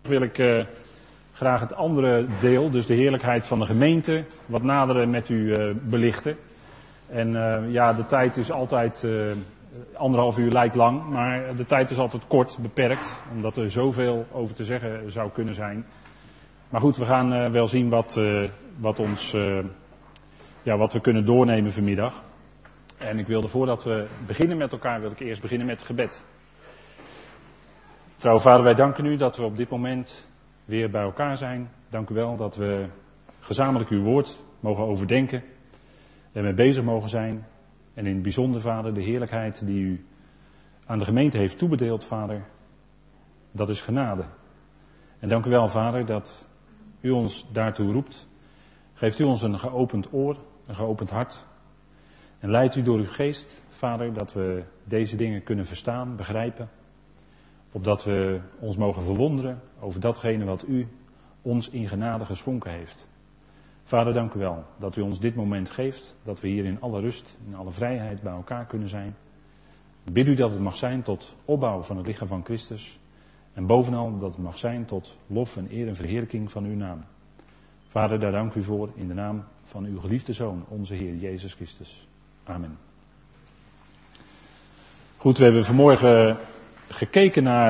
wil ik graag het andere deel, dus de heerlijkheid van de gemeente, wat nader met u belichten. En de tijd is altijd, 1,5 uur lijkt lang, maar de tijd is altijd kort, beperkt, omdat er zoveel over te zeggen zou kunnen zijn. Maar goed, we gaan wel zien wat we kunnen doornemen vanmiddag. En ik wilde voordat we beginnen met elkaar, wil ik eerst beginnen met het gebed. Trouwe Vader, wij danken u dat we op dit moment weer bij elkaar zijn. Dank u wel dat we gezamenlijk uw woord mogen overdenken en mee bezig mogen zijn. En in het bijzonder, Vader, de heerlijkheid die u aan de gemeente heeft toebedeeld, Vader, dat is genade. En dank u wel, Vader, dat u ons daartoe roept. Geeft u ons een geopend oor, een geopend hart. En leidt u door uw geest, Vader, dat we deze dingen kunnen verstaan, begrijpen. Opdat we ons mogen verwonderen over datgene wat u ons in genade geschonken heeft. Vader, dank u wel dat u ons dit moment geeft. Dat we hier in alle rust, in alle vrijheid bij elkaar kunnen zijn. Bid u dat het mag zijn tot opbouw van het lichaam van Christus. En bovenal dat het mag zijn tot lof en eer en verheerlijking van uw naam. Vader, daar dank u voor in de naam van uw geliefde Zoon, onze Heer Jezus Christus. Amen. Goed, we hebben vanmorgen gekeken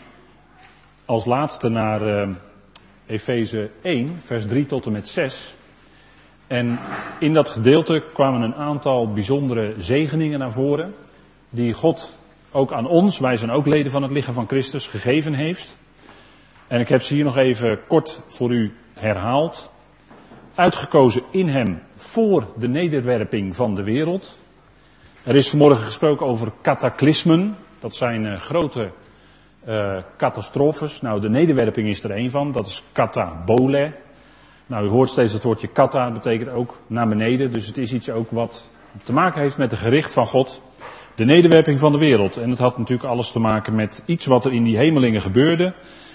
als laatste naar Efeze 1, vers 3 tot en met 6. En in dat gedeelte kwamen een aantal bijzondere zegeningen naar voren, die God ook aan ons, wij zijn ook leden van het lichaam van Christus, gegeven heeft. En ik heb ze hier nog even kort voor u herhaald. Uitgekozen in hem voor de nederwerping van de wereld. Er is vanmorgen gesproken over cataclysmen. Dat zijn grote catastrofes. Nou, de nederwerping is er één van. Dat is katabole. Nou, u hoort steeds het woordje kata. Dat betekent ook naar beneden. Dus het is iets ook wat te maken heeft met het gericht van God. De nederwerping van de wereld. En het had natuurlijk alles te maken met iets wat er in die hemelingen gebeurde.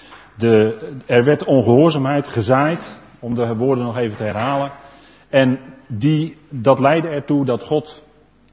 Er werd ongehoorzaamheid gezaaid. Om de woorden nog even te herhalen. En dat leidde ertoe dat God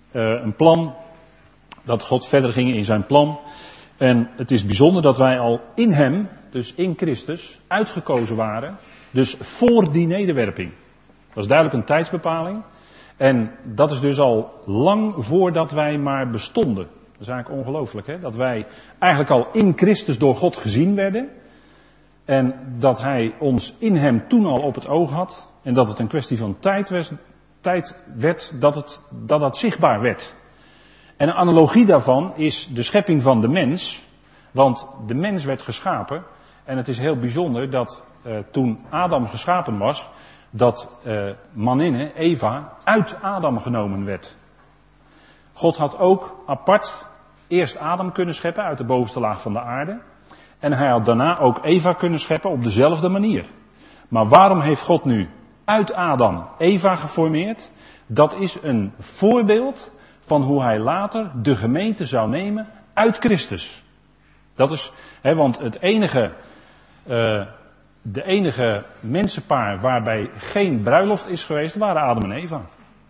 dat God verder ging in zijn plan. En het is bijzonder dat wij al in hem, dus in Christus, uitgekozen waren. Dus voor die nederwerping. Dat is duidelijk een tijdsbepaling. En dat is dus al lang voordat wij maar bestonden. Dat is eigenlijk ongelooflijk, hè? Dat wij eigenlijk al in Christus door God gezien werden. En dat hij ons in hem toen al op het oog had. En dat het een kwestie van tijd werd dat zichtbaar werd. En een analogie daarvan is de schepping van de mens. Want de mens werd geschapen. En het is heel bijzonder dat toen Adam geschapen was, dat maninne, Eva, uit Adam genomen werd. God had ook apart eerst Adam kunnen scheppen uit de bovenste laag van de aarde. En hij had daarna ook Eva kunnen scheppen op dezelfde manier. Maar waarom heeft God nu uit Adam Eva geformeerd? Dat is een voorbeeld van hoe hij later de gemeente zou nemen uit Christus. Dat is, want de enige mensenpaar waarbij geen bruiloft is geweest, waren Adam en Eva.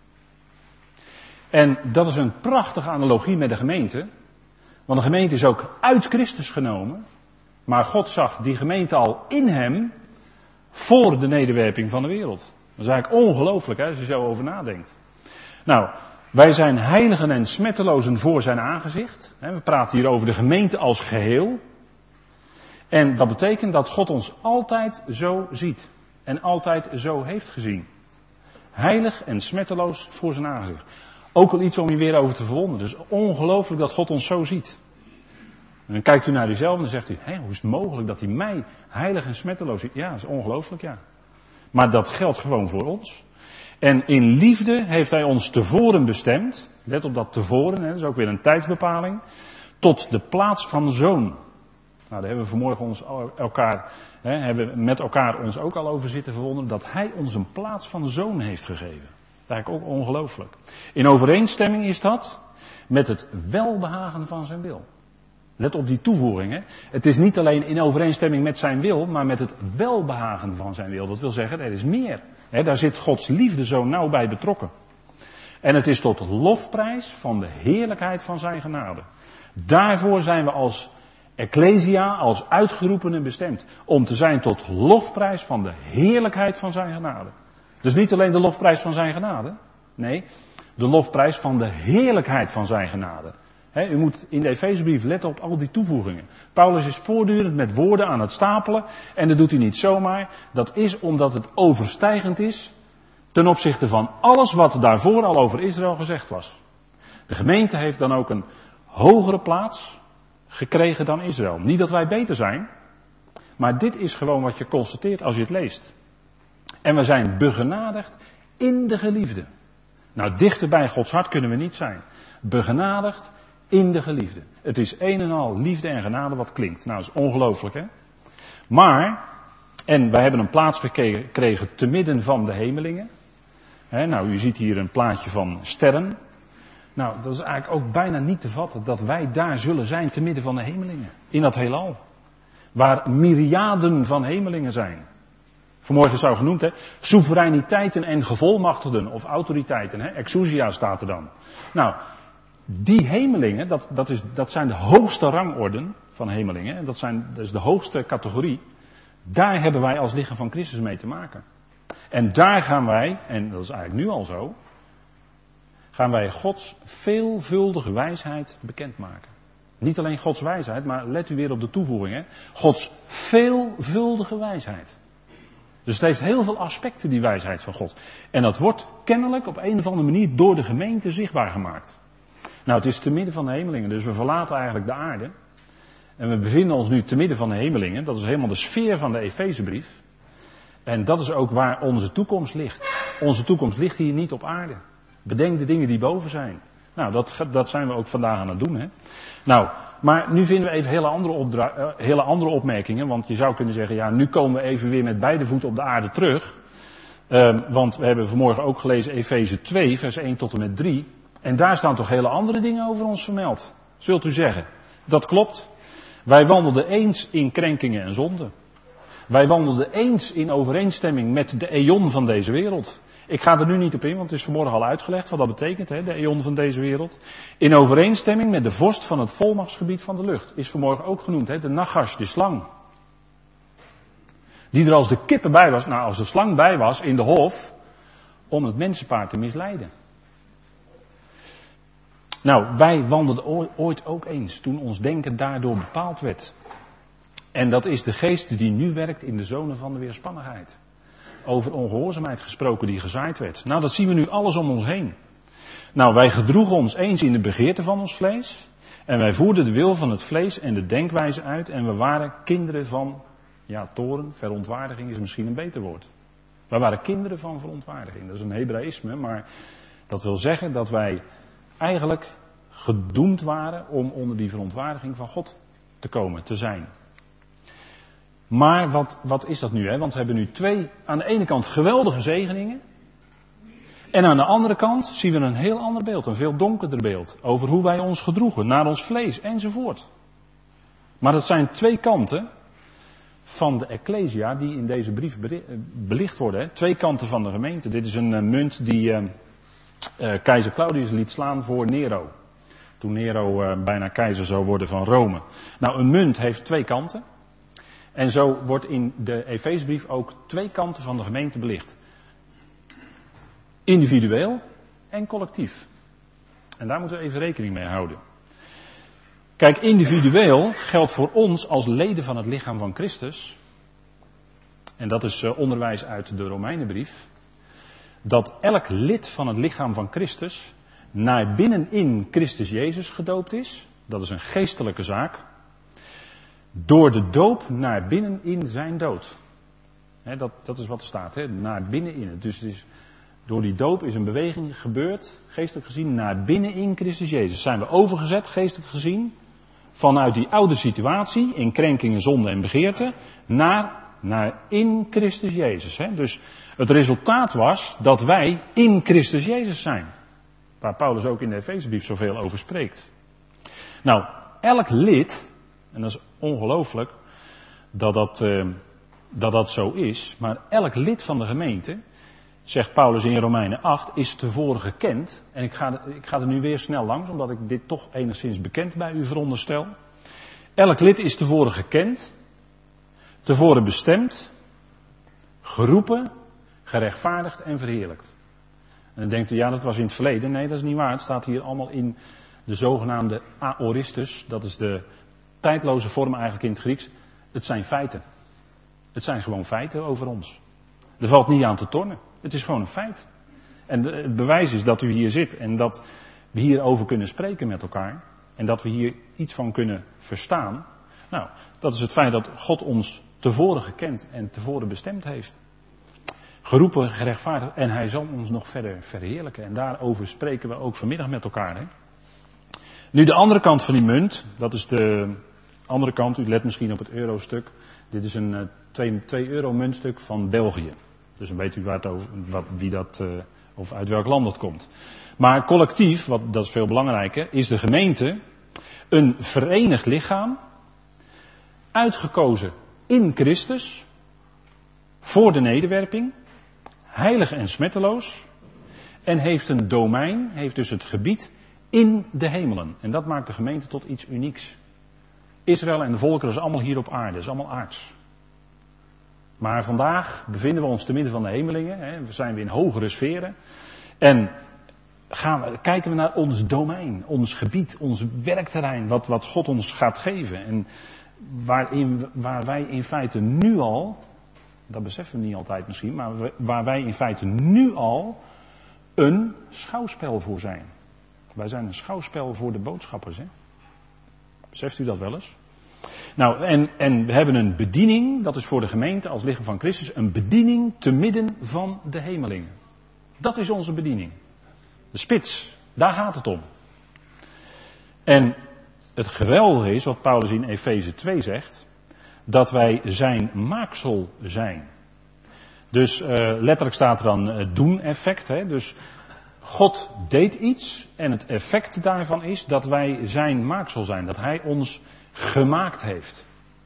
En dat is een prachtige analogie met de gemeente. Want de gemeente is ook uit Christus genomen. Maar God zag die gemeente al in hem voor de nederwerping van de wereld. Dat is eigenlijk ongelooflijk, als je zo over nadenkt. Nou, wij zijn heiligen en smettelozen voor zijn aangezicht. We praten hier over de gemeente als geheel. En dat betekent dat God ons altijd zo ziet. En altijd zo heeft gezien. Heilig en smetteloos voor zijn aangezicht. Ook al iets om je weer over te verwonderen. Dus ongelooflijk dat God ons zo ziet. En dan kijkt u naar uzelf en dan zegt u, hoe is het mogelijk dat hij mij heilig en smetteloos ziet? Ja, dat is ongelooflijk, ja. Maar dat geldt gewoon voor ons. En in liefde heeft hij ons tevoren bestemd. Let op dat tevoren, dat is ook weer een tijdsbepaling. Tot de plaats van zoon. Nou, daar hebben we vanmorgen hebben we met elkaar ons ook al over zitten verwonderen. Dat hij ons een plaats van zoon heeft gegeven. Dat is eigenlijk ook ongelooflijk. In overeenstemming is dat met het welbehagen van zijn wil. Let op die toevoeging. Hè. Het is niet alleen in overeenstemming met zijn wil, maar met het welbehagen van zijn wil. Dat wil zeggen, er is meer. Hè, daar zit Gods liefde zo nauw bij betrokken. En het is tot lofprijs van de heerlijkheid van zijn genade. Daarvoor zijn we als Ecclesia als uitgeroepenen bestemd. Om te zijn tot lofprijs van de heerlijkheid van zijn genade. Dus niet alleen de lofprijs van zijn genade. Nee, de lofprijs van de heerlijkheid van zijn genade. U moet in de Efezebrief letten op al die toevoegingen. Paulus is voortdurend met woorden aan het stapelen. En dat doet hij niet zomaar. Dat is omdat het overstijgend is ten opzichte van alles wat daarvoor al over Israël gezegd was. De gemeente heeft dan ook een hogere plaats gekregen dan Israël. Niet dat wij beter zijn, maar dit is gewoon wat je constateert als je het leest. En we zijn begenadigd in de geliefde. Nou, dichter bij Gods hart kunnen we niet zijn. Begenadigd in de geliefde. Het is een en al liefde en genade wat klinkt. Nou, dat is ongelooflijk, hè? Maar, en wij hebben een plaats gekregen te midden van de hemelingen. Nou, u ziet hier een plaatje van sterren. Nou, dat is eigenlijk ook bijna niet te vatten dat wij daar zullen zijn te midden van de hemelingen. In dat heelal. Waar myriaden van hemelingen zijn. Vanmorgen zou genoemd, soevereiniteiten en gevolmachtigden of autoriteiten. Exousia staat er dan. Nou, die hemelingen, dat zijn de hoogste rangorden van hemelingen. Dat is de hoogste categorie. Daar hebben wij als lichaam van Christus mee te maken. En daar gaan wij, en dat is eigenlijk nu al zo, gaan wij Gods veelvuldige wijsheid bekendmaken. Niet alleen Gods wijsheid, maar let u weer op de toevoeging. Gods veelvuldige wijsheid. Dus het heeft heel veel aspecten, die wijsheid van God. En dat wordt kennelijk op een of andere manier door de gemeente zichtbaar gemaakt. Nou, het is te midden van de hemelingen, dus we verlaten eigenlijk de aarde. En we bevinden ons nu te midden van de hemelingen. Dat is helemaal de sfeer van de Efezebrief. En dat is ook waar onze toekomst ligt. Onze toekomst ligt hier niet op aarde. Bedenk de dingen die boven zijn. Nou, dat zijn we ook vandaag aan het doen, hè. Nou, maar nu vinden we even hele andere opmerkingen. Want je zou kunnen zeggen, ja, nu komen we even weer met beide voeten op de aarde terug. Want we hebben vanmorgen ook gelezen Efeze 2, vers 1 tot en met 3. En daar staan toch hele andere dingen over ons vermeld. Zult u zeggen. Dat klopt. Wij wandelden eens in krenkingen en zonden. Wij wandelden eens in overeenstemming met de eon van deze wereld. Ik ga er nu niet op in, want het is vanmorgen al uitgelegd wat dat betekent, de eon van deze wereld. In overeenstemming met de vorst van het volmachtsgebied van de lucht. Is vanmorgen ook genoemd, de Nachash, de slang. Die er als de kippen bij was, nou als de slang bij was in de hof, om het mensenpaar te misleiden. Nou, wij wandelden ooit ook eens, toen ons denken daardoor bepaald werd. En dat is de geest die nu werkt in de zonen van de weerspannigheid. Over ongehoorzaamheid gesproken die gezaaid werd. Nou, dat zien we nu alles om ons heen. Nou, wij gedroegen ons eens in de begeerte van ons vlees. En wij voerden de wil van het vlees en de denkwijze uit. En we waren kinderen van, toorn, verontwaardiging is misschien een beter woord. Wij waren kinderen van verontwaardiging. Dat is een Hebraïsme, maar dat wil zeggen dat wij eigenlijk gedoemd waren om onder die verontwaardiging van God te komen, te zijn. Maar wat is dat nu? Want we hebben nu twee, aan de ene kant geweldige zegeningen. En aan de andere kant zien we een heel ander beeld, een veel donkerder beeld. Over hoe wij ons gedroegen, naar ons vlees enzovoort. Maar dat zijn twee kanten van de Ecclesia die in deze brief belicht worden. Twee kanten van de gemeente. Dit is een munt die keizer Claudius liet slaan voor Nero. Toen Nero bijna keizer zou worden van Rome. Nou, een munt heeft twee kanten. En zo wordt in de Efezebrief ook twee kanten van de gemeente belicht. Individueel en collectief. En daar moeten we even rekening mee houden. Kijk, individueel geldt voor ons als leden van het lichaam van Christus. En dat is onderwijs uit de Romeinenbrief. Dat elk lid van het lichaam van Christus naar binnen in Christus Jezus gedoopt is. Dat is een geestelijke zaak. Door de doop naar binnen in zijn dood. Dat is wat er staat, naar binnen in. Dus door die doop is een beweging gebeurd, geestelijk gezien, naar binnen in Christus Jezus. Zijn we overgezet, geestelijk gezien, vanuit die oude situatie, in krenkingen, zonde en begeerte, naar in Christus Jezus. Dus het resultaat was dat wij in Christus Jezus zijn. Waar Paulus ook in de Efezebrief zoveel over spreekt. Nou, elk lid, en dat is ongelooflijk dat zo is, maar elk lid van de gemeente, zegt Paulus in Romeinen 8, is tevoren gekend. En ik ga er nu weer snel langs, omdat ik dit toch enigszins bekend bij u veronderstel. Elk lid is tevoren gekend, tevoren bestemd, geroepen, gerechtvaardigd en verheerlijkt. En dan denkt u, ja, dat was in het verleden. Nee, dat is niet waar. Het staat hier allemaal in de zogenaamde aoristus. Dat is de tijdloze vorm eigenlijk in het Grieks. Het zijn feiten. Het zijn gewoon feiten over ons. Er valt niet aan te tornen. Het is gewoon een feit. En het bewijs is dat u hier zit en dat we hierover kunnen spreken met elkaar. En dat we hier iets van kunnen verstaan. Nou, dat is het feit dat God ons tevoren gekend en tevoren bestemd heeft. Geroepen, gerechtvaardigd en hij zal ons nog verder verheerlijken. En daarover spreken we ook vanmiddag met elkaar. Hè? Nu de andere kant van die munt, dat is de andere kant, u let misschien op het eurostuk. Dit is een 2 euro muntstuk van België. Dus dan weet u of uit welk land dat komt. Maar collectief, dat is veel belangrijker, is de gemeente een verenigd lichaam, uitgekozen in Christus, voor de nederwerping, heilig en smetteloos, en heeft een domein, heeft dus het gebied in de hemelen. En dat maakt de gemeente tot iets unieks. Israël en de volkeren, dat is allemaal hier op aarde, dat is allemaal aards. Maar vandaag bevinden we ons te midden van de hemelingen, hè, we zijn weer in hogere sferen. En kijken we naar ons domein, ons gebied, ons werkterrein, wat God ons gaat geven. En waar wij in feite nu al, dat beseffen we niet altijd misschien, maar waar wij in feite nu al een schouwspel voor zijn. Wij zijn een schouwspel voor de boodschappers, hè? Beseft u dat wel eens? Nou, en we hebben een bediening, dat is voor de gemeente als lichaam van Christus, een bediening te midden van de hemelingen. Dat is onze bediening. De spits, daar gaat het om. En het geweldige is, wat Paulus in Efeze 2 zegt, dat wij zijn maaksel zijn. Dus letterlijk staat er dan doen-effect. Dus God deed iets en het effect daarvan is dat wij zijn maaksel zijn. Dat hij ons gemaakt heeft.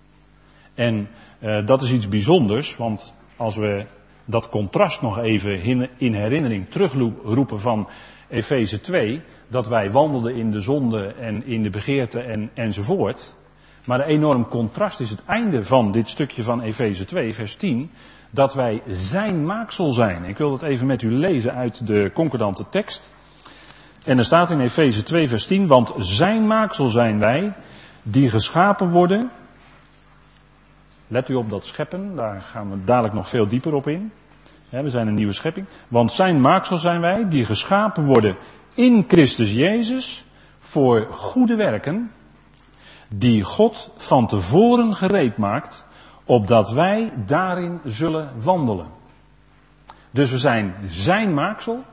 En dat is iets bijzonders, want als we dat contrast nog even in herinnering terugroepen van Efeze 2, dat wij wandelden in de zonde en in de begeerte enzovoort. Maar een enorm contrast is het einde van dit stukje van Efeze 2, vers 10, dat wij zijn maaksel zijn. Ik wil dat even met u lezen uit de concordante tekst. En er staat in Efeze 2, vers 10, want zijn maaksel zijn wij, die geschapen worden. Let u op dat scheppen, daar gaan we dadelijk nog veel dieper op in. We zijn een nieuwe schepping. Want zijn maaksel zijn wij, die geschapen worden in Christus Jezus, voor goede werken, die God van tevoren gereed maakt, opdat wij daarin zullen wandelen. Dus we zijn zijn maaksel,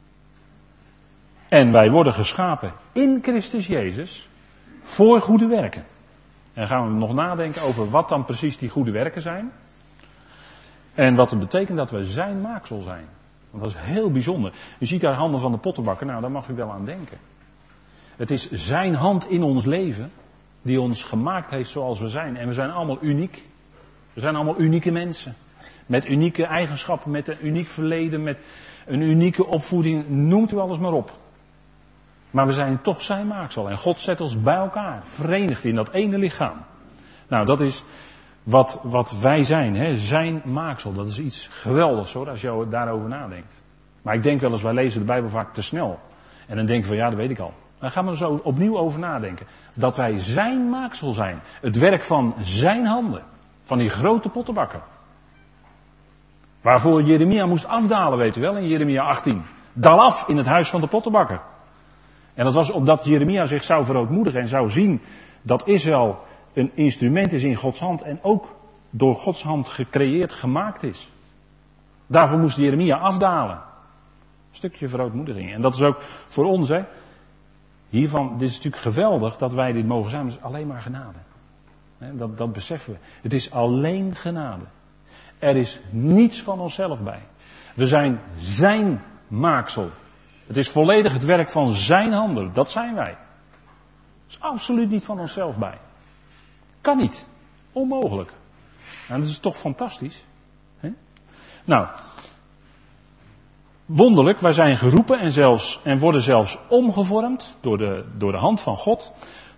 en wij worden geschapen in Christus Jezus, voor goede werken. En dan gaan we nog nadenken over wat dan precies die goede werken zijn. En wat het betekent dat we zijn maaksel zijn. Want dat is heel bijzonder. U ziet daar handen van de pottenbakker, nou daar mag u wel aan denken. Het is zijn hand in ons leven die ons gemaakt heeft zoals we zijn. En we zijn allemaal uniek. We zijn allemaal unieke mensen. Met unieke eigenschappen, met een uniek verleden, met een unieke opvoeding, noemt u alles maar op. Maar we zijn toch zijn maaksel. En God zet ons bij elkaar, verenigd in dat ene lichaam. Nou, dat is wat wij zijn, hè? Zijn maaksel. Dat is iets geweldigs hoor, als je daarover nadenkt. Maar ik denk wel eens, wij lezen de Bijbel vaak te snel. En dan denken we, ja, dat weet ik al. Dan gaan we er zo opnieuw over nadenken. Dat wij zijn maaksel zijn. Het werk van zijn handen. Van die grote pottenbakker. Waarvoor Jeremia moest afdalen, weet u wel, in Jeremia 18. Dal af in het huis van de pottenbakker. En dat was opdat Jeremia zich zou verootmoedigen en zou zien dat Israël een instrument is in Gods hand en ook door Gods hand gecreëerd, gemaakt is. Daarvoor moest Jeremia afdalen. Een stukje verootmoediging. En dat is ook voor ons, hè. Hiervan, dit is natuurlijk geweldig dat wij dit mogen zijn, maar het is alleen maar genade. Dat beseffen we. Het is alleen genade. Er is niets van onszelf bij. We zijn zijn maaksel. Het is volledig het werk van zijn handen. Dat zijn wij. Er is absoluut niet van onszelf bij. Kan niet. Onmogelijk. En dat is toch fantastisch. Hè? Nou. Wonderlijk, wij zijn geroepen en worden zelfs omgevormd door de hand van God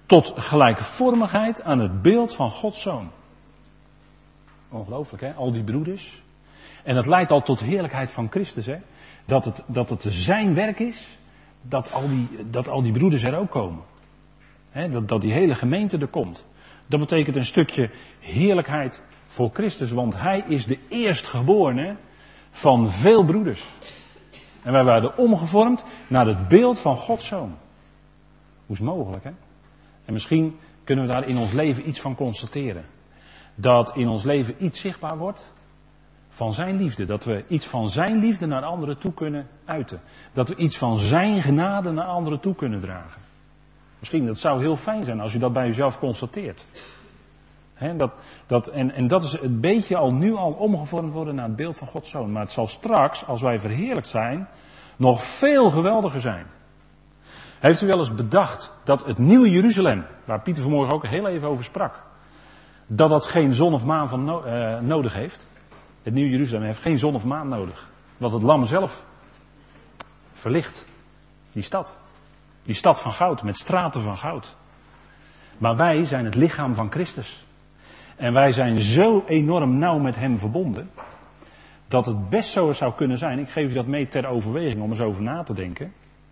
tot gelijkvormigheid aan het beeld van Gods Zoon. Ongelooflijk, hè? Al die broeders. En dat leidt al tot de heerlijkheid van Christus, hè? Dat het zijn werk is, dat al die broeders er ook komen. Hè? Dat die hele gemeente er komt. Dat betekent een stukje heerlijkheid voor Christus, want Hij is de eerstgeborene van veel broeders. En wij werden omgevormd naar het beeld van Gods Zoon. Hoe is het mogelijk, hè? En misschien kunnen we daar in ons leven iets van constateren. Dat in ons leven iets zichtbaar wordt van zijn liefde. Dat we iets van zijn liefde naar anderen toe kunnen uiten. Dat we iets van zijn genade naar anderen toe kunnen dragen. Misschien, dat zou heel fijn zijn als u dat bij uzelf constateert. En dat is een beetje nu al omgevormd worden naar het beeld van Gods Zoon. Maar het zal straks, als wij verheerlijkt zijn, nog veel geweldiger zijn. Heeft u wel eens bedacht dat het nieuwe Jeruzalem, waar Pieter vanmorgen ook heel even over sprak, dat geen zon of maan van nodig heeft? Het nieuwe Jeruzalem heeft geen zon of maan nodig. Want het lam zelf verlicht die stad. Die stad van goud, met straten van goud. Maar wij zijn het lichaam van Christus. En wij zijn zo enorm nauw met hem verbonden, dat het best zo zou kunnen zijn, ik geef u dat mee ter overweging om eens over na te denken,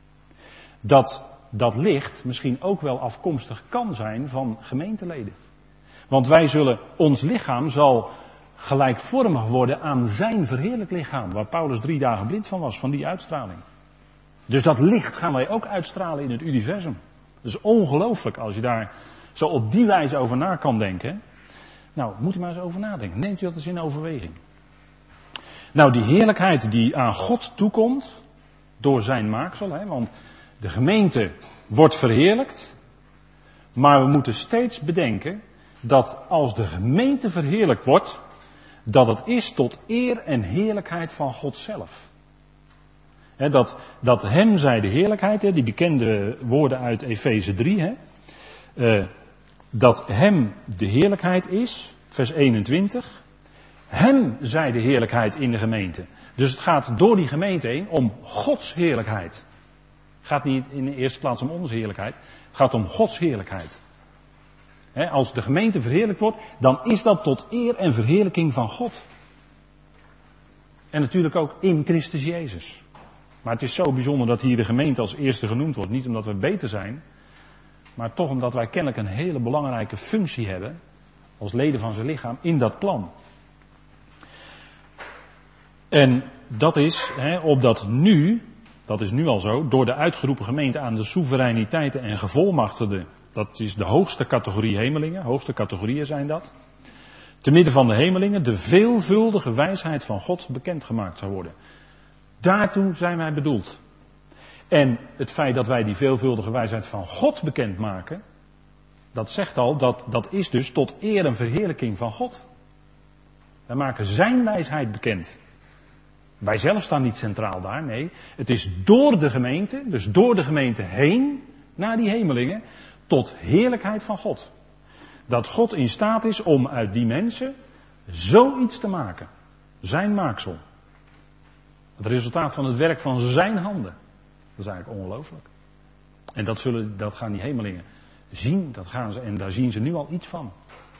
dat licht misschien ook wel afkomstig kan zijn van gemeenteleden. Want ons lichaam zal gelijkvormig worden aan zijn verheerlijk lichaam, waar Paulus 3 dagen blind van was, van die uitstraling. Dus dat licht gaan wij ook uitstralen in het universum. Dat is ongelooflijk als je daar zo op die wijze over na kan denken. Nou, moet u maar eens over nadenken. Neemt u dat eens in overweging. Nou, die heerlijkheid die aan God toekomt, door zijn maaksel, hè, want de gemeente wordt verheerlijkt, maar we moeten steeds bedenken dat als de gemeente verheerlijkt wordt, dat het is tot eer en heerlijkheid van God zelf. He, dat hem zij de heerlijkheid, he, die bekende woorden uit Efeze 3, dat hem de heerlijkheid is, vers 21, hem zij de heerlijkheid in de gemeente. Dus het gaat door die gemeente heen om Gods heerlijkheid. Het gaat niet in de eerste plaats om onze heerlijkheid, het gaat om Gods heerlijkheid. He, als de gemeente verheerlijkt wordt, dan is dat tot eer en verheerlijking van God. En natuurlijk ook in Christus Jezus. Maar het is zo bijzonder dat hier de gemeente als eerste genoemd wordt. Niet omdat we beter zijn, maar toch omdat wij kennelijk een hele belangrijke functie hebben als leden van zijn lichaam in dat plan. En dat is, opdat nu, dat is nu al zo, door de uitgeroepen gemeente aan de soevereiniteiten en gevolmachtigden, dat is de hoogste categorie hemelingen, hoogste categorieën zijn dat, te midden van de hemelingen de veelvuldige wijsheid van God bekendgemaakt zou worden. Daartoe zijn wij bedoeld. En het feit dat wij die veelvuldige wijsheid van God bekendmaken, dat zegt al, dat is dus tot eer en verheerlijking van God. Wij maken zijn wijsheid bekend. Wij zelf staan niet centraal daar, nee. Het is door de gemeente, dus door de gemeente heen, naar die hemelingen, tot heerlijkheid van God. Dat God in staat is om uit die mensen zoiets te maken. Zijn maaksel. Het resultaat van het werk van zijn handen. Dat is eigenlijk ongelooflijk. En dat gaan die hemelingen zien, en daar zien ze nu al iets van.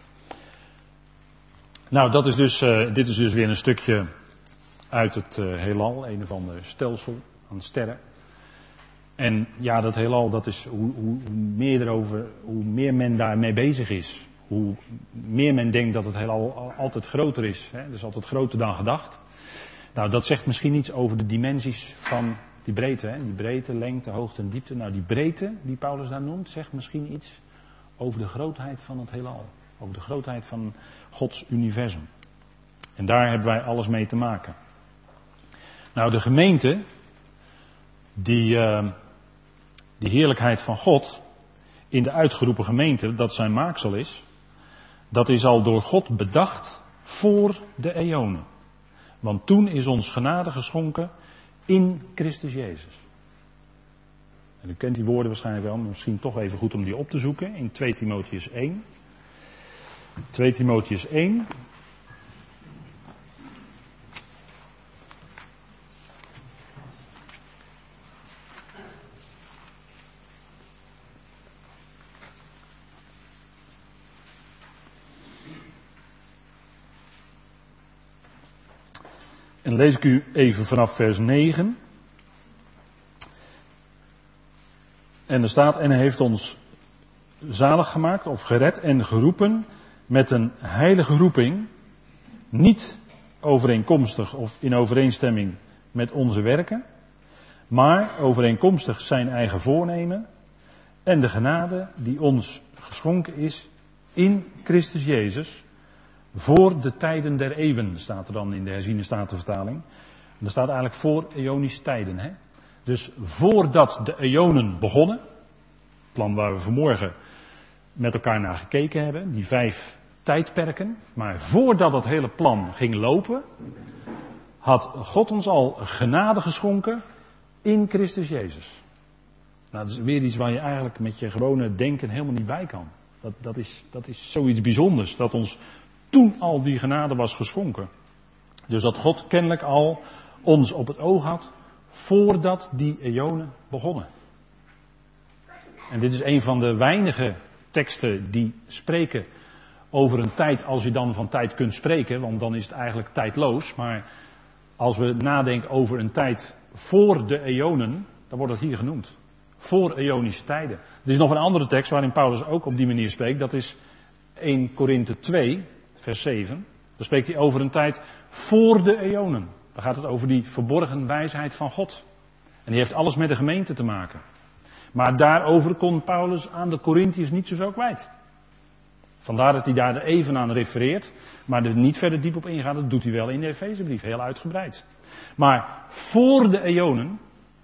Nou, dit is dus weer een stukje uit het heelal, een of ander stelsel aan sterren. En ja, dat heelal, dat is hoe meer men daarmee bezig is, hoe meer men denkt dat het heelal altijd groter is. Hè? Dus altijd groter dan gedacht. Nou, dat zegt misschien iets over de dimensies van die breedte. Hè? Die breedte, lengte, hoogte en diepte. Nou, die breedte die Paulus daar noemt, zegt misschien iets over de grootheid van het heelal. Over de grootheid van Gods universum. En daar hebben wij alles mee te maken. Nou, de gemeente, die heerlijkheid van God in de uitgeroepen gemeente, dat zijn maaksel is, dat is al door God bedacht voor de eonen. Want toen is ons genade geschonken in Christus Jezus. En u kent die woorden waarschijnlijk wel, maar misschien toch even goed om die op te zoeken in 2 Timotheüs 1. 2 Timotheüs 1. En lees ik u even vanaf vers 9. En er staat, en hij heeft ons zalig gemaakt of gered en geroepen met een heilige roeping, niet overeenkomstig of in overeenstemming met onze werken, maar overeenkomstig zijn eigen voornemen en de genade die ons geschonken is in Christus Jezus voor de tijden der eeuwen, staat er dan in de herziene statenvertaling. Er staat eigenlijk voor eonische tijden. Hè? Dus voordat de eonen begonnen, het plan waar we vanmorgen met elkaar naar gekeken hebben, die 5 tijdperken, maar voordat dat hele plan ging lopen, had God ons al genade geschonken in Christus Jezus. Nou, dat is weer iets waar je eigenlijk met je gewone denken helemaal niet bij kan. Dat is zoiets bijzonders, dat ons toen al die genade was geschonken. Dus dat God kennelijk al ons op het oog had voordat die eonen begonnen. En dit is een van de weinige teksten die spreken over een tijd, als je dan van tijd kunt spreken, want dan is het eigenlijk tijdloos. Maar als we nadenken over een tijd voor de eonen, dan wordt het hier genoemd. Voor eonische tijden. Er is nog een andere tekst waarin Paulus ook op die manier spreekt. Dat is 1 Korinthe 2, vers 7. Daar spreekt hij over een tijd voor de eonen. Dan gaat het over die verborgen wijsheid van God. En die heeft alles met de gemeente te maken. Maar daarover kon Paulus aan de Corinthiërs niet zo kwijt. Vandaar dat hij daar even aan refereert. Maar er niet verder diep op ingaat. Dat doet hij wel in de Efezebrief. Heel uitgebreid. Maar voor de eonen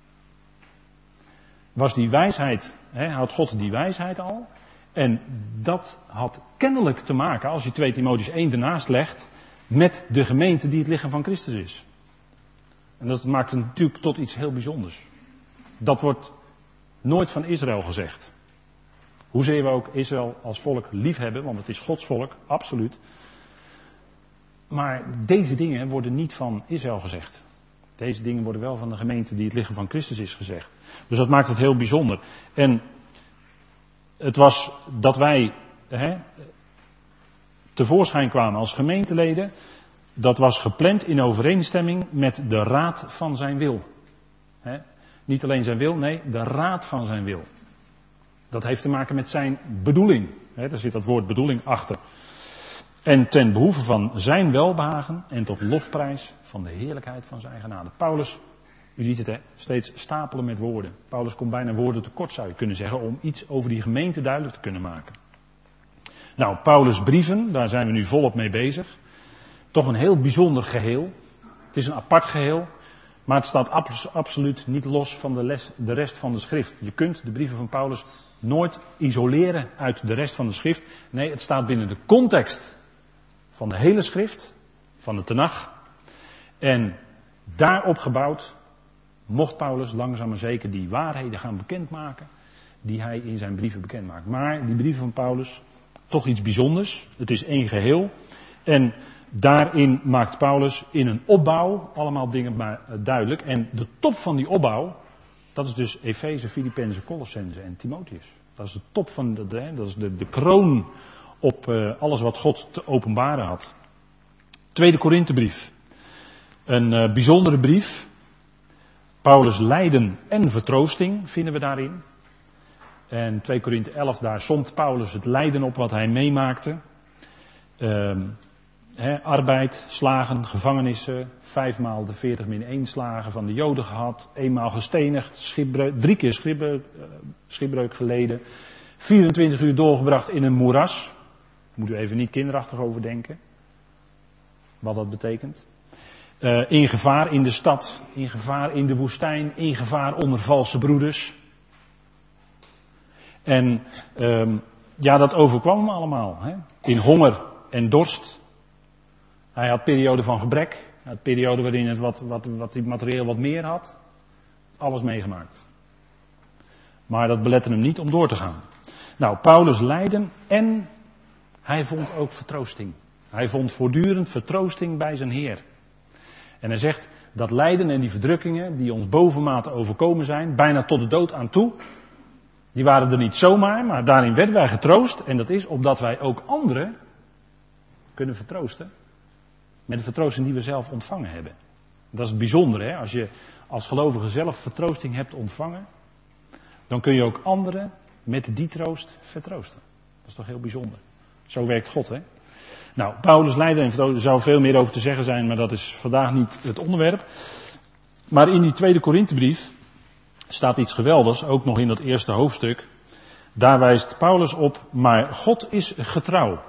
was die wijsheid, had God die wijsheid al. En dat had kennelijk te maken, als je 2 Timotheüs 1 ernaast legt, met de gemeente die het lichaam van Christus is. En dat maakt het natuurlijk tot iets heel bijzonders. Dat wordt nooit van Israël gezegd. Hoezeer we ook Israël als volk lief hebben, want het is Gods volk, absoluut. Maar deze dingen worden niet van Israël gezegd. Deze dingen worden wel van de gemeente die het lichaam van Christus is gezegd. Dus dat maakt het heel bijzonder. En het was dat wij tevoorschijn kwamen als gemeenteleden. Dat was gepland in overeenstemming met de raad van zijn wil. Niet alleen zijn wil, nee, de raad van zijn wil. Dat heeft te maken met zijn bedoeling. Daar zit dat woord bedoeling achter. En ten behoeve van zijn welbehagen en tot lofprijs van de heerlijkheid van zijn genade. Paulus, u ziet het steeds stapelen met woorden. Paulus komt bijna woorden tekort, zou je kunnen zeggen, om iets over die gemeente duidelijk te kunnen maken. Nou, Paulus' brieven, daar zijn we nu volop mee bezig. Toch een heel bijzonder geheel. Het is een apart geheel, maar het staat absoluut niet los van de rest van de schrift. Je kunt de brieven van Paulus nooit isoleren uit de rest van de schrift. Nee, het staat binnen de context van de hele schrift, van de Tenach. En daarop gebouwd mocht Paulus langzaam maar zeker die waarheden gaan bekendmaken die hij in zijn brieven bekendmaakt. Maar die brieven van Paulus, toch iets bijzonders. Het is één geheel. En daarin maakt Paulus in een opbouw allemaal dingen maar duidelijk. En de top van die opbouw, dat is dus Efeze, Filippenzen, Colossenzen en Timotheüs. Dat is de top van dat is de kroon op alles wat God te openbaren had. Tweede Korinthebrief. Een bijzondere brief. Paulus' lijden en vertroosting vinden we daarin. En 2 Korinthe 11, daar somt Paulus het lijden op wat hij meemaakte. Arbeid, slagen, gevangenissen, 5 maal de 40-1 slagen van de Joden gehad, 1 maal gestenigd, 3 keer schipbreuk geleden, 24 uur doorgebracht in een moeras. Moet u even niet kinderachtig over denken, wat dat betekent. In gevaar in de stad, in gevaar in de woestijn, in gevaar onder valse broeders. En dat overkwam hem allemaal. In honger en dorst. Hij had perioden van gebrek. Hij had perioden waarin het wat materieel wat meer had. Alles meegemaakt. Maar dat belette hem niet om door te gaan. Nou, Paulus lijden en hij vond ook vertroosting. Hij vond voortdurend vertroosting bij zijn Heer. En hij zegt dat lijden en die verdrukkingen die ons bovenmate overkomen zijn, bijna tot de dood aan toe, die waren er niet zomaar, maar daarin werden wij getroost. En dat is opdat wij ook anderen kunnen vertroosten met de vertroosting die we zelf ontvangen hebben. Dat is het bijzondere, hè? Als je als gelovige zelf vertroosting hebt ontvangen, dan kun je ook anderen met die troost vertroosten. Dat is toch heel bijzonder. Zo werkt God, hè? Nou, Paulus lijden en vertroosten, er zou veel meer over te zeggen zijn, maar dat is vandaag niet het onderwerp. Maar in die tweede Korinthebrief staat iets geweldigs, ook nog in dat eerste hoofdstuk. Daar wijst Paulus op, maar God is getrouw.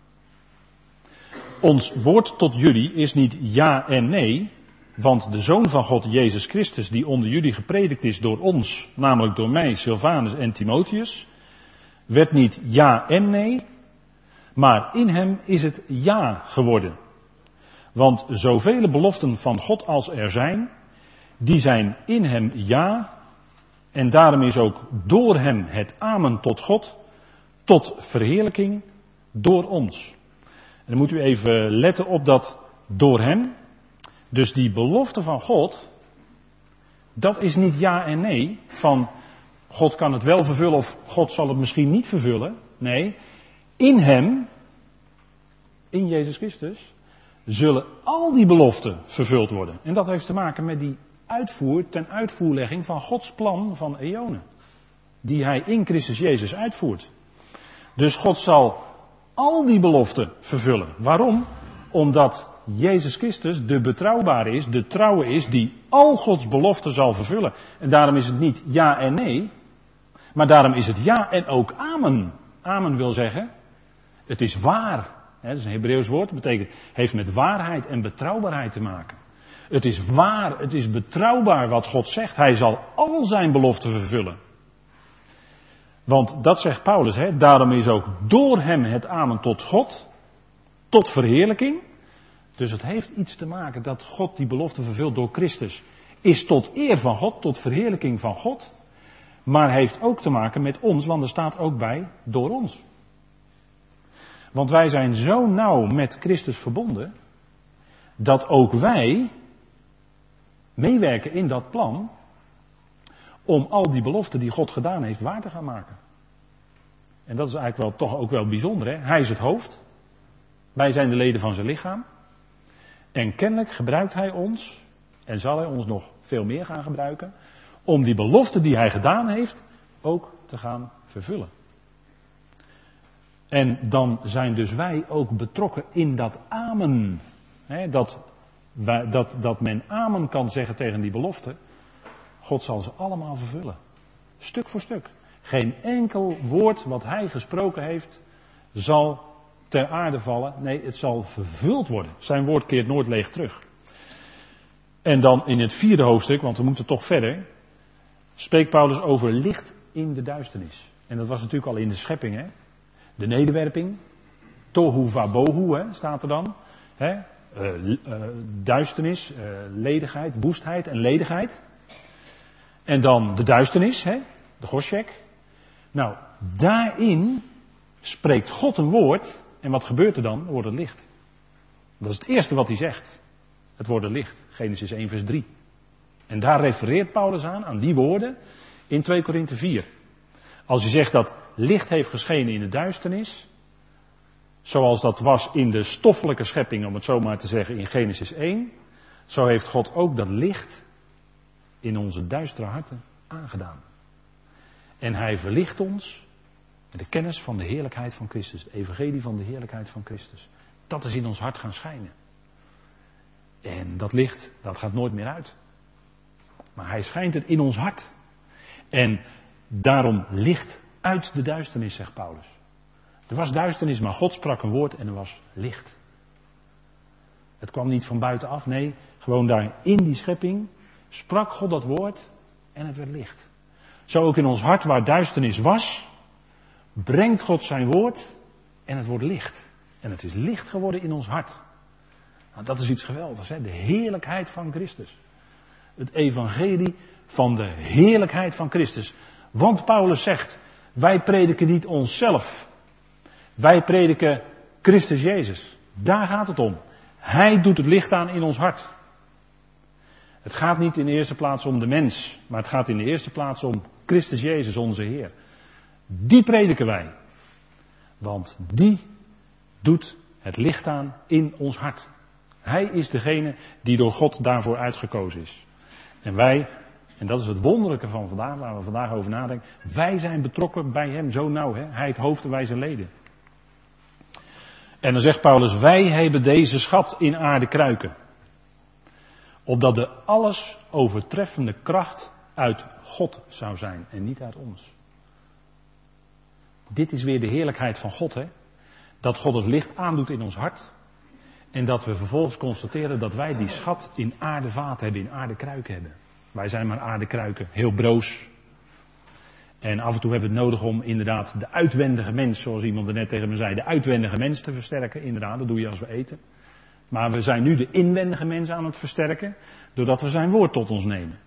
Ons woord tot jullie is niet ja en nee, want de Zoon van God, Jezus Christus, die onder jullie gepredikt is door ons, namelijk door mij, Silvanus en Timotheus, werd niet ja en nee, maar in hem is het ja geworden. Want zoveel beloften van God als er zijn, die zijn in hem ja, en daarom is ook door hem het amen tot God, tot verheerlijking door ons. En dan moet u even letten op dat door hem. Dus die belofte van God, dat is niet ja en nee, van God kan het wel vervullen of God zal het misschien niet vervullen. Nee, in hem, in Jezus Christus, zullen al die beloften vervuld worden. En dat heeft te maken met die ten uitvoerlegging van Gods plan van eonen. Die hij in Christus Jezus uitvoert. Dus God zal al die beloften vervullen. Waarom? Omdat Jezus Christus de betrouwbare is, de trouwe is, die al Gods beloften zal vervullen. En daarom is het niet ja en nee, maar daarom is het ja en ook amen. Amen wil zeggen, het is waar. Dat is een Hebreeuws woord, dat betekent, heeft met waarheid en betrouwbaarheid te maken. Het is waar, het is betrouwbaar wat God zegt. Hij zal al zijn beloften vervullen. Want dat zegt Paulus, hè, daarom is ook door hem het amen tot God, tot verheerlijking. Dus het heeft iets te maken dat God die belofte vervult door Christus. Is tot eer van God, tot verheerlijking van God. Maar heeft ook te maken met ons, want er staat ook bij, door ons. Want wij zijn zo nauw met Christus verbonden, dat ook wij meewerken in dat plan om al die beloften die God gedaan heeft waar te gaan maken. En dat is eigenlijk wel toch ook wel bijzonder, hè? Hij is het hoofd. Wij zijn de leden van zijn lichaam. En kennelijk gebruikt hij ons, en zal hij ons nog veel meer gaan gebruiken, om die beloften die hij gedaan heeft ook te gaan vervullen. En dan zijn dus wij ook betrokken in dat amen. Hè, dat men amen kan zeggen tegen die beloften. God zal ze allemaal vervullen. Stuk voor stuk. Geen enkel woord wat hij gesproken heeft zal ter aarde vallen. Nee, het zal vervuld worden. Zijn woord keert nooit leeg terug. En dan in het 4e hoofdstuk, want we moeten toch verder, spreekt Paulus over licht in de duisternis. En dat was natuurlijk al in de schepping, hè. De nederwerping. Tohu vabohu, hè, staat er dan. Hè. Duisternis, ledigheid, woestheid en ledigheid. En dan de duisternis, hè, de Goshek. Nou, daarin spreekt God een woord. En wat gebeurt er dan? Er wordt het licht. Dat is het eerste wat hij zegt. Het wordt licht. Genesis 1 vers 3. En daar refereert Paulus aan die woorden in 2 Korinthe 4. Als hij zegt dat licht heeft geschenen in de duisternis, zoals dat was in de stoffelijke schepping, om het zo maar te zeggen, in Genesis 1, zo heeft God ook dat licht in onze duistere harten aangedaan. En hij verlicht ons met de kennis van de heerlijkheid van Christus, het evangelie van de heerlijkheid van Christus. Dat is in ons hart gaan schijnen. En dat licht, dat gaat nooit meer uit. Maar hij schijnt het in ons hart. En daarom licht uit de duisternis, zegt Paulus. Er was duisternis, maar God sprak een woord en er was licht. Het kwam niet van buitenaf, nee, gewoon daar in die schepping sprak God dat woord en het werd licht. Zo ook in ons hart waar duisternis was, brengt God zijn woord en het wordt licht. En het is licht geworden in ons hart. Nou, dat is iets geweldigs, hè? De heerlijkheid van Christus. Het evangelie van de heerlijkheid van Christus. Want Paulus zegt, wij prediken niet onszelf. Wij prediken Christus Jezus. Daar gaat het om. Hij doet het licht aan in ons hart. Het gaat niet in de eerste plaats om de mens, maar het gaat in de eerste plaats om Christus Jezus, onze Heer. Die prediken wij. Want die doet het licht aan in ons hart. Hij is degene die door God daarvoor uitgekozen is. En wij, en dat is het wonderlijke van vandaag, waar we vandaag over nadenken. Wij zijn betrokken bij hem zo nauw. Hè? Hij het hoofd en wij zijn leden. En dan zegt Paulus, wij hebben deze schat in aarde kruiken. Opdat de alles overtreffende kracht uit God zou zijn en niet uit ons. Dit is weer de heerlijkheid van God, hè? Dat God het licht aandoet in ons hart. En dat we vervolgens constateren dat wij die schat in aardevaten hebben, in aardekruiken hebben. Wij zijn maar aardekruiken, heel broos. En af en toe hebben we het nodig om inderdaad de uitwendige mens, zoals iemand er net tegen me zei, de uitwendige mens te versterken. Inderdaad, dat doe je als we eten. Maar we zijn nu de inwendige mens aan het versterken, doordat we zijn woord tot ons nemen.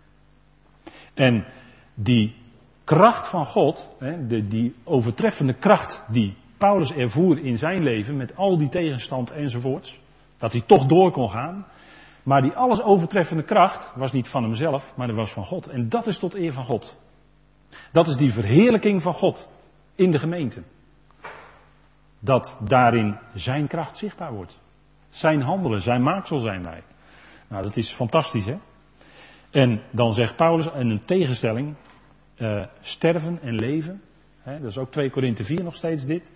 En die kracht van God, die overtreffende kracht die Paulus ervoer in zijn leven, met al die tegenstand enzovoorts, dat hij toch door kon gaan. Maar die alles overtreffende kracht was niet van hemzelf, maar dat was van God. En dat is tot eer van God. Dat is die verheerlijking van God in de gemeente. Dat daarin zijn kracht zichtbaar wordt. Zijn handelen, zijn maaksel zijn wij. Nou, dat is fantastisch, hè? En dan zegt Paulus in een tegenstelling, sterven en leven. Hè, dat is ook 2 Korinthe 4 nog steeds dit.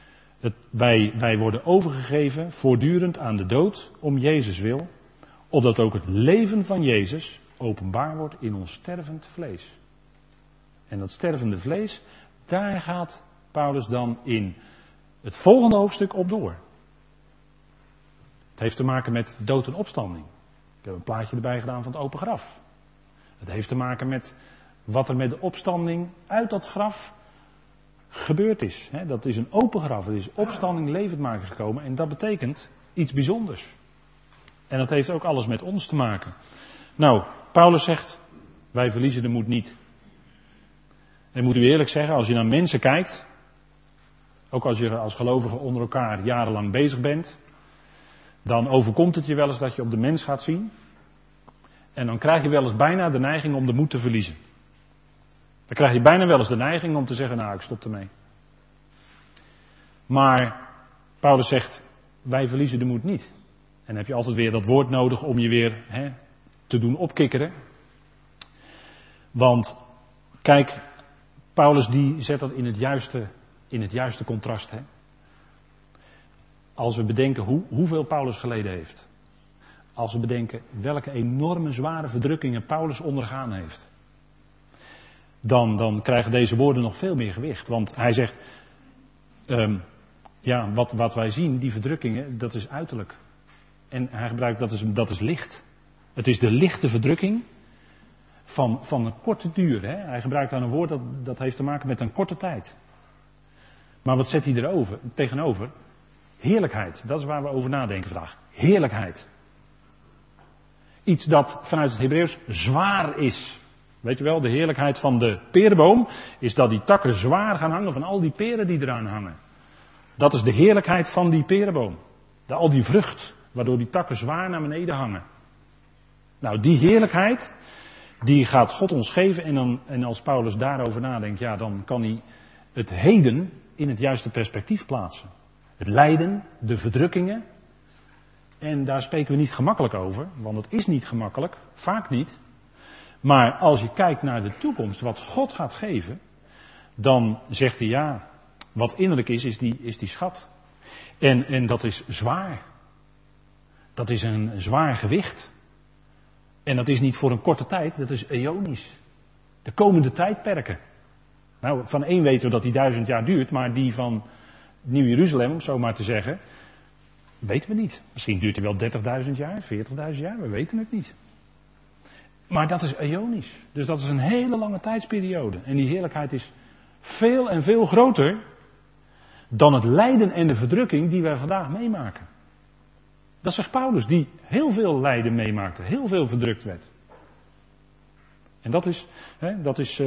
Wij worden overgegeven voortdurend aan de dood om Jezus wil. Opdat ook het leven van Jezus openbaar wordt in ons stervend vlees. En dat stervende vlees, daar gaat Paulus dan in het volgende hoofdstuk op door. Het heeft te maken met dood en opstanding. Ik heb een plaatje erbij gedaan van het open graf. Het heeft te maken met wat er met de opstanding uit dat graf gebeurd is. Dat is een open graf. Het is opstanding levend maken gekomen. En dat betekent iets bijzonders. En dat heeft ook alles met ons te maken. Nou, Paulus zegt, wij verliezen de moed niet. En moet u eerlijk zeggen, als je naar mensen kijkt, ook als je als gelovige onder elkaar jarenlang bezig bent, dan overkomt het je wel eens dat je op de mens gaat zien. En dan krijg je wel eens bijna de neiging om de moed te verliezen. Dan krijg je bijna wel eens de neiging om te zeggen, nou, ik stop ermee. Maar Paulus zegt, wij verliezen de moed niet. En dan heb je altijd weer dat woord nodig om je weer te doen opkikkeren. Want, kijk, Paulus die zet dat in het juiste contrast. Hè? Als we bedenken hoeveel Paulus geleden heeft. Als we bedenken welke enorme zware verdrukkingen Paulus ondergaan heeft. Dan krijgen deze woorden nog veel meer gewicht. Want hij zegt, wat wij zien, die verdrukkingen, dat is uiterlijk. En hij gebruikt, dat is licht. Het is de lichte verdrukking van een korte duur. Hè? Hij gebruikt daar een woord dat heeft te maken met een korte tijd. Maar wat zet hij tegenover? Heerlijkheid. Dat is waar we over nadenken vandaag. Heerlijkheid. Iets dat vanuit het Hebreeuws zwaar is. Weet je wel, de heerlijkheid van de perenboom is dat die takken zwaar gaan hangen van al die peren die eraan hangen. Dat is de heerlijkheid van die perenboom. Al die vrucht, waardoor die takken zwaar naar beneden hangen. Nou, die heerlijkheid, die gaat God ons geven. En als Paulus daarover nadenkt, dan kan hij het heden in het juiste perspectief plaatsen. Het lijden, de verdrukkingen. En daar spreken we niet gemakkelijk over, want het is niet gemakkelijk, vaak niet. Maar als je kijkt naar de toekomst, wat God gaat geven, dan zegt hij wat innerlijk is die schat. En dat is zwaar. Dat is een zwaar gewicht. En dat is niet voor een korte tijd, dat is eonisch. De komende tijdperken. Nou, van één weten we dat die 1000 jaar duurt, maar die van Nieuw-Jeruzalem, om zo maar te zeggen, weten we niet. Misschien duurt die wel 30.000 jaar, 40.000 jaar, we weten het niet. Maar dat is eonisch. Dus dat is een hele lange tijdsperiode. En die heerlijkheid is veel en veel groter dan het lijden en de verdrukking die wij vandaag meemaken. Dat zegt Paulus, die heel veel lijden meemaakte, heel veel verdrukt werd. En dat is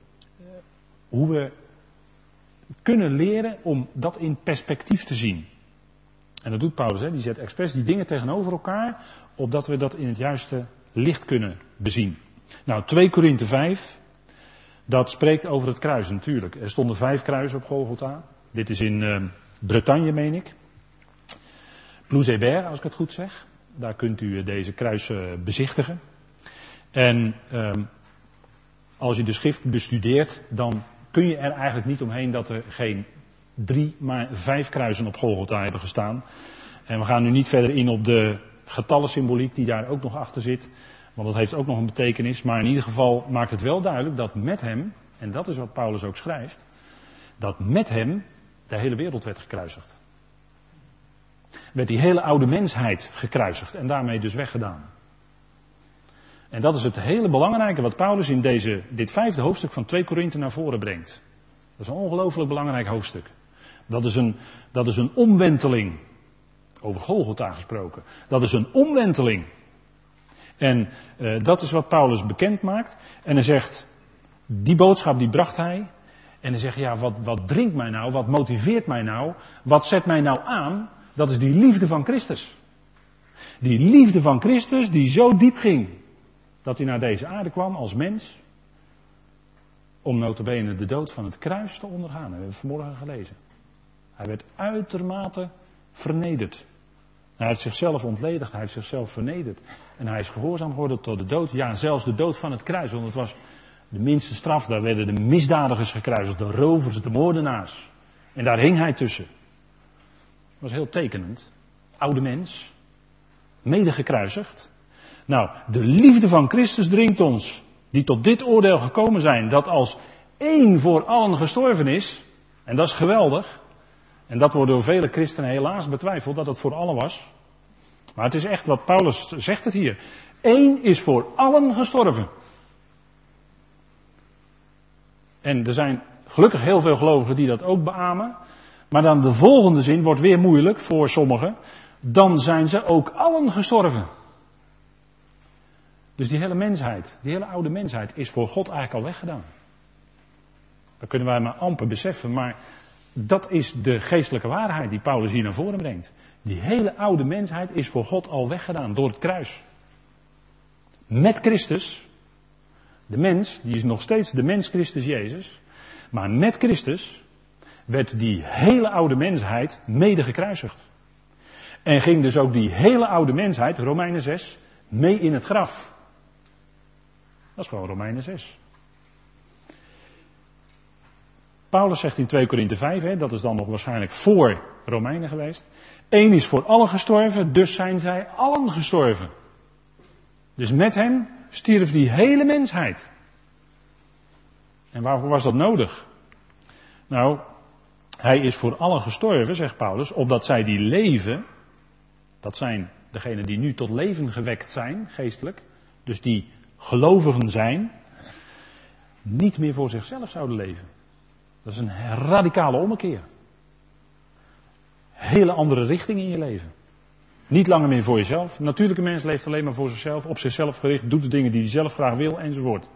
hoe we kunnen leren om dat in perspectief te zien. En dat doet Paulus, die zet expres die dingen tegenover elkaar, opdat we dat in het juiste licht kunnen bezien. Nou, 2 Korinthe 5, dat spreekt over het kruis natuurlijk. Er stonden 5 kruisen op Golgotha. Dit is in Bretagne, meen ik. Plouzébert, als ik het goed zeg. Daar kunt u deze kruis bezichtigen. En als je de schrift bestudeert, dan kun je er eigenlijk niet omheen dat er geen 3, maar 5 kruisen op Golgotha hebben gestaan. En we gaan nu niet verder in op de getallensymboliek die daar ook nog achter zit. Want dat heeft ook nog een betekenis. Maar in ieder geval maakt het wel duidelijk dat met hem, en dat is wat Paulus ook schrijft, dat met hem de hele wereld werd gekruisigd. Werd die hele oude mensheid gekruisigd en daarmee dus weggedaan. En dat is het hele belangrijke wat Paulus in dit 5e hoofdstuk van 2 Korinthe naar voren brengt. Dat is een ongelooflijk belangrijk hoofdstuk. Dat is een omwenteling. Over Golgotha gesproken. Dat is een omwenteling. En dat is wat Paulus bekend maakt. En hij zegt, die boodschap die bracht hij. En hij zegt, ja, wat dringt mij nou? Wat motiveert mij nou? Wat zet mij nou aan? Dat is die liefde van Christus. Die liefde van Christus die zo diep ging. Dat hij naar deze aarde kwam als mens. Om nota bene de dood van het kruis te ondergaan. Dat hebben we vanmorgen gelezen. Hij werd uitermate vernederd. Hij heeft zichzelf ontledigd, hij heeft zichzelf vernederd. En hij is gehoorzaam geworden tot de dood. Ja, zelfs de dood van het kruis, want het was de minste straf. Daar werden de misdadigers gekruisigd, de rovers, de moordenaars. En daar hing hij tussen. Dat was heel tekenend. Oude mens, mede gekruisigd. Nou, de liefde van Christus dringt ons, die tot dit oordeel gekomen zijn, dat als één voor allen gestorven is, en dat is geweldig. En dat wordt door vele christenen helaas betwijfeld, dat het voor allen was. Maar het is echt wat Paulus zegt het hier. Eén is voor allen gestorven. En er zijn gelukkig heel veel gelovigen die dat ook beamen. Maar dan de volgende zin wordt weer moeilijk voor sommigen. Dan zijn ze ook allen gestorven. Dus die hele mensheid, die hele oude mensheid is voor God eigenlijk al weggedaan. Dat kunnen wij maar amper beseffen, maar dat is de geestelijke waarheid die Paulus hier naar voren brengt. Die hele oude mensheid is voor God al weggedaan door het kruis. Met Christus, de mens, die is nog steeds de mens Christus Jezus, maar met Christus werd die hele oude mensheid mede gekruisigd. En ging dus ook die hele oude mensheid, Romeinen 6, mee in het graf. Dat is gewoon Romeinen 6. Paulus zegt in 2 Korinthe 5, dat is dan nog waarschijnlijk voor Romeinen geweest. Eén is voor allen gestorven, dus zijn zij allen gestorven. Dus met hem stierf die hele mensheid. En waarvoor was dat nodig? Nou, hij is voor allen gestorven, zegt Paulus, opdat zij die leven, dat zijn degenen die nu tot leven gewekt zijn, geestelijk, dus die gelovigen zijn, niet meer voor zichzelf zouden leven. Dat is een radicale ommekeer. Hele andere richting in je leven. Niet langer meer voor jezelf. De natuurlijke mens leeft alleen maar voor zichzelf, op zichzelf gericht, doet de dingen die hij zelf graag wil enzovoort.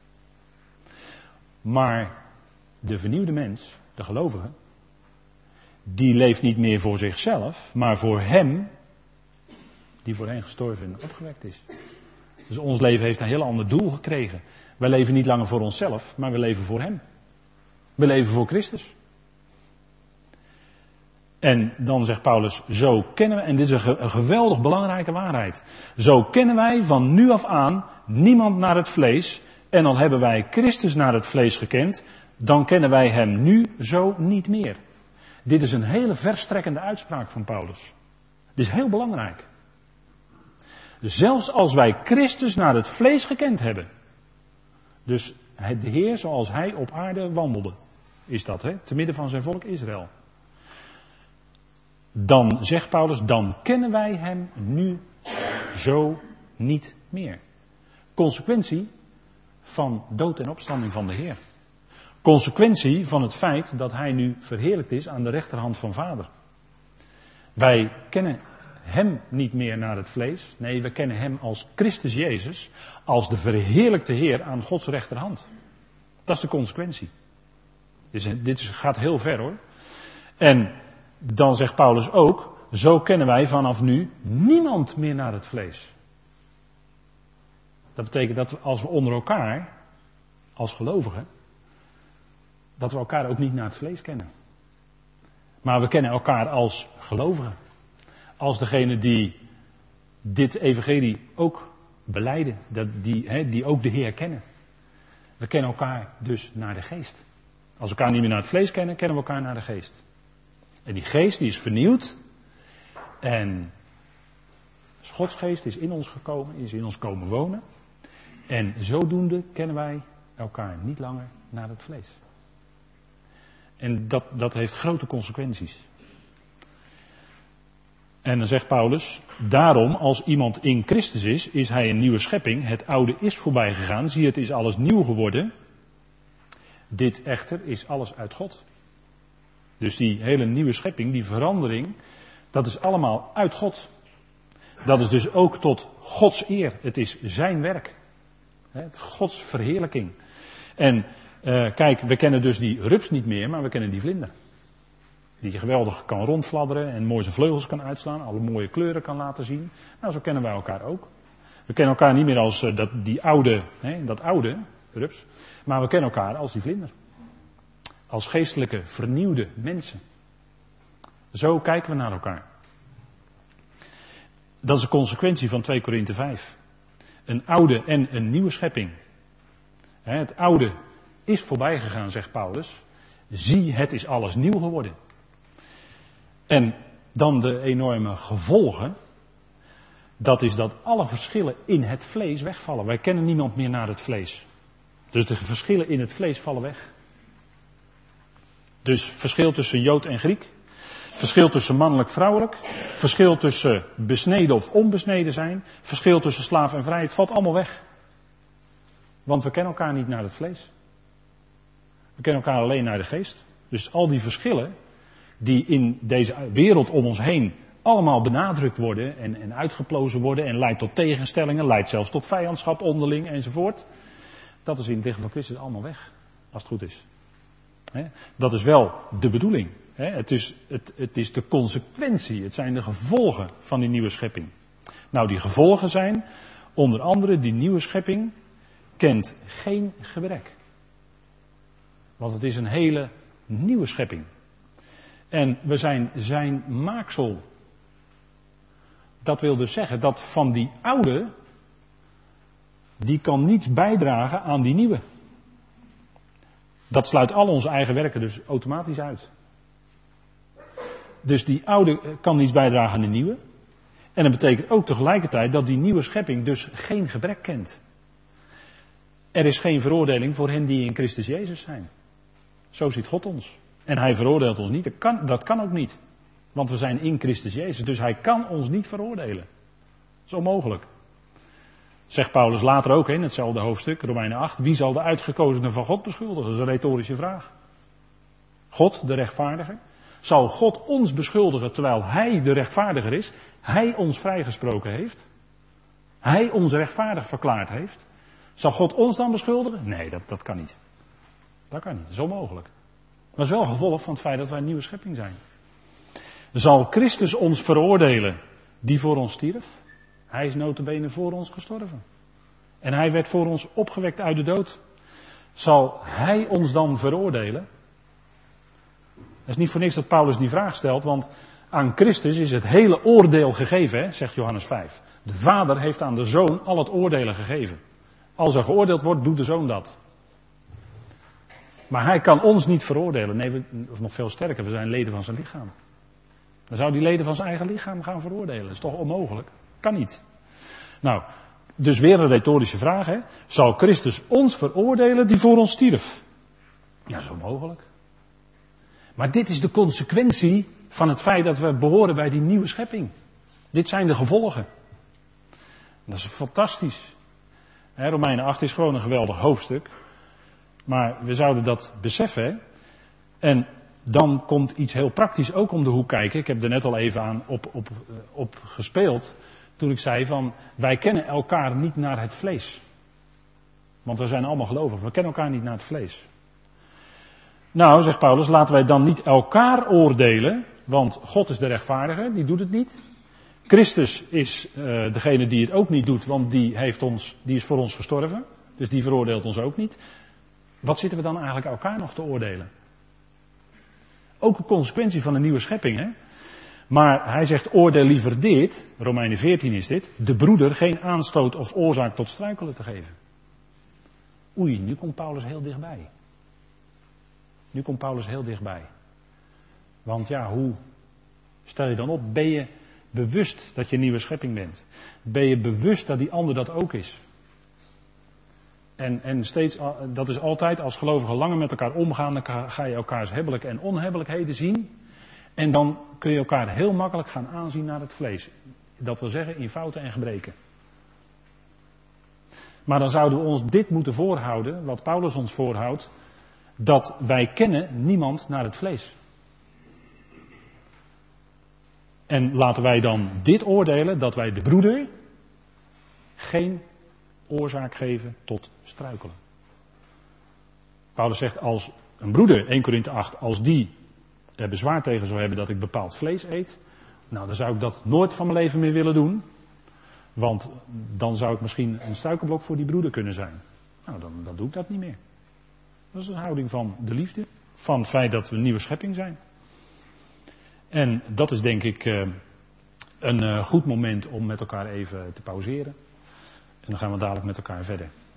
Maar de vernieuwde mens, de gelovige, die leeft niet meer voor zichzelf, maar voor hem die voor hen gestorven en opgewekt is. Dus ons leven heeft een heel ander doel gekregen. Wij leven niet langer voor onszelf, maar we leven voor hem. We leven voor Christus. En dan zegt Paulus, zo kennen we, en dit is een geweldig belangrijke waarheid. Zo kennen wij van nu af aan niemand naar het vlees. En al hebben wij Christus naar het vlees gekend, dan kennen wij hem nu zo niet meer. Dit is een hele verstrekkende uitspraak van Paulus. Dit is heel belangrijk. Dus zelfs als wij Christus naar het vlees gekend hebben. Dus de Heer zoals hij op aarde wandelde. Is dat, te midden van zijn volk Israël. Dan zegt Paulus, dan kennen wij hem nu zo niet meer. Consequentie van dood en opstanding van de Heer. Consequentie van het feit dat hij nu verheerlijkt is aan de rechterhand van Vader. Wij kennen hem niet meer naar het vlees. Nee, we kennen hem als Christus Jezus. Als de verheerlijkte Heer aan Gods rechterhand. Dat is de consequentie. Dit gaat heel ver hoor. En dan zegt Paulus ook, zo kennen wij vanaf nu niemand meer naar het vlees. Dat betekent dat we, als we onder elkaar, als gelovigen, dat we elkaar ook niet naar het vlees kennen. Maar we kennen elkaar als gelovigen. Als degene die dit evangelie ook belijden, die ook de Heer kennen. We kennen elkaar dus naar de geest. Als we elkaar niet meer naar het vlees kennen, kennen we elkaar naar de geest. En die geest die is vernieuwd. En Gods geest is in ons gekomen, is in ons komen wonen. En zodoende kennen wij elkaar niet langer naar het vlees. En dat heeft grote consequenties. En dan zegt Paulus, daarom als iemand in Christus is hij een nieuwe schepping. Het oude is voorbij gegaan, zie het is alles nieuw geworden. Dit echter is alles uit God. Dus die hele nieuwe schepping, die verandering, dat is allemaal uit God. Dat is dus ook tot Gods eer. Het is zijn werk. Het Gods verheerlijking. En kijk, we kennen dus die rups niet meer, maar we kennen die vlinder. Die geweldig kan rondfladderen en mooi zijn vleugels kan uitslaan, alle mooie kleuren kan laten zien. Nou, zo kennen wij elkaar ook. We kennen elkaar niet meer als dat oude rups, maar we kennen elkaar als die vlinder. Als geestelijke, vernieuwde mensen. Zo kijken we naar elkaar. Dat is de consequentie van 2 Korinthe 5. Een oude en een nieuwe schepping. Het oude is voorbij gegaan, zegt Paulus. Zie, het is alles nieuw geworden. En dan de enorme gevolgen. Dat is dat alle verschillen in het vlees wegvallen. Wij kennen niemand meer naar het vlees. Dus de verschillen in het vlees vallen weg. Dus verschil tussen Jood en Griek. Verschil tussen mannelijk-vrouwelijk. Verschil tussen besneden of onbesneden zijn. Verschil tussen slaaf en vrij. Het valt allemaal weg. Want we kennen elkaar niet naar het vlees. We kennen elkaar alleen naar de geest. Dus al die verschillen die in deze wereld om ons heen allemaal benadrukt worden en uitgeplozen worden en leidt tot tegenstellingen, leidt zelfs tot vijandschap onderling enzovoort. Dat is in het lichaam van Christus allemaal weg, als het goed is. Dat is wel de bedoeling. Het is de consequentie, het zijn de gevolgen van die nieuwe schepping. Nou, die gevolgen zijn, onder andere die nieuwe schepping kent geen gebrek. Want het is een hele nieuwe schepping. En we zijn zijn maaksel. Dat wil dus zeggen dat van die oude, die kan niets bijdragen aan die nieuwe. Dat sluit al onze eigen werken dus automatisch uit. Dus die oude kan niets bijdragen aan de nieuwe. En dat betekent ook tegelijkertijd dat die nieuwe schepping dus geen gebrek kent. Er is geen veroordeling voor hen die in Christus Jezus zijn. Zo ziet God ons. En hij veroordeelt ons niet. Dat kan ook niet. Want we zijn in Christus Jezus. Dus hij kan ons niet veroordelen. Dat is onmogelijk. Zegt Paulus later ook in hetzelfde hoofdstuk, Romeinen 8. Wie zal de uitgekozenen van God beschuldigen? Dat is een retorische vraag. God, de rechtvaardiger. Zal God ons beschuldigen terwijl hij de rechtvaardiger is? Hij ons vrijgesproken heeft? Hij ons rechtvaardig verklaard heeft? Zal God ons dan beschuldigen? Nee, dat kan niet. Dat kan niet. Dat is onmogelijk. Dat is wel een gevolg van het feit dat wij een nieuwe schepping zijn. Zal Christus ons veroordelen die voor ons stierf? Hij is nota bene voor ons gestorven. En hij werd voor ons opgewekt uit de dood. Zal hij ons dan veroordelen? Het is niet voor niks dat Paulus die vraag stelt, want aan Christus is het hele oordeel gegeven, hè, zegt Johannes 5. De Vader heeft aan de Zoon al het oordelen gegeven. Als er geoordeeld wordt, doet de Zoon dat. Maar hij kan ons niet veroordelen. Nee, of nog veel sterker, we zijn leden van zijn lichaam. Dan zou die leden van zijn eigen lichaam gaan veroordelen. Dat is toch onmogelijk? Kan niet. Nou, dus weer een retorische vraag, hè. Zal Christus ons veroordelen die voor ons stierf? Ja, dat is onmogelijk. Maar dit is de consequentie van het feit dat we behoren bij die nieuwe schepping. Dit zijn de gevolgen. Dat is fantastisch. Romeinen 8 is gewoon een geweldig hoofdstuk. Maar we zouden dat beseffen. Hè? En dan komt iets heel praktisch ook om de hoek kijken. Ik heb er net al even aan op gespeeld. Toen ik zei van, wij kennen elkaar niet naar het vlees. Want we zijn allemaal gelovigen. We kennen elkaar niet naar het vlees. Nou, zegt Paulus, laten wij dan niet elkaar oordelen. Want God is de rechtvaardige, die doet het niet. Christus is degene die het ook niet doet, want die is voor ons gestorven. Dus die veroordeelt ons ook niet. Wat zitten we dan eigenlijk elkaar nog te oordelen? Ook een consequentie van een nieuwe schepping, hè? Maar hij zegt, oordeel liever dit, Romeinen 14 is dit, de broeder geen aanstoot of oorzaak tot struikelen te geven. Oei, nu komt Paulus heel dichtbij. Nu komt Paulus heel dichtbij. Want ja, hoe stel je dan op? Ben je bewust dat je een nieuwe schepping bent? Ben je bewust dat die ander dat ook is? En steeds, dat is altijd, als gelovigen langer met elkaar omgaan, dan ga je elkaars hebbelijke en onhebbelijkheden zien. En dan kun je elkaar heel makkelijk gaan aanzien naar het vlees. Dat wil zeggen in fouten en gebreken. Maar dan zouden we ons dit moeten voorhouden, wat Paulus ons voorhoudt, dat wij kennen niemand naar het vlees. En laten wij dan dit oordelen, dat wij de broeder geen oorzaak geven tot struikelen. Paulus zegt, als een broeder, 1 Korinthe 8, als die er bezwaar tegen zou hebben dat ik bepaald vlees eet, nou dan zou ik dat nooit van mijn leven meer willen doen. Want dan zou ik misschien een struikelblok voor die broeder kunnen zijn. Nou, dan doe ik dat niet meer. Dat is een houding van de liefde. Van het feit dat we een nieuwe schepping zijn. En dat is denk ik een goed moment om met elkaar even te pauzeren. En dan gaan we dadelijk met elkaar verder.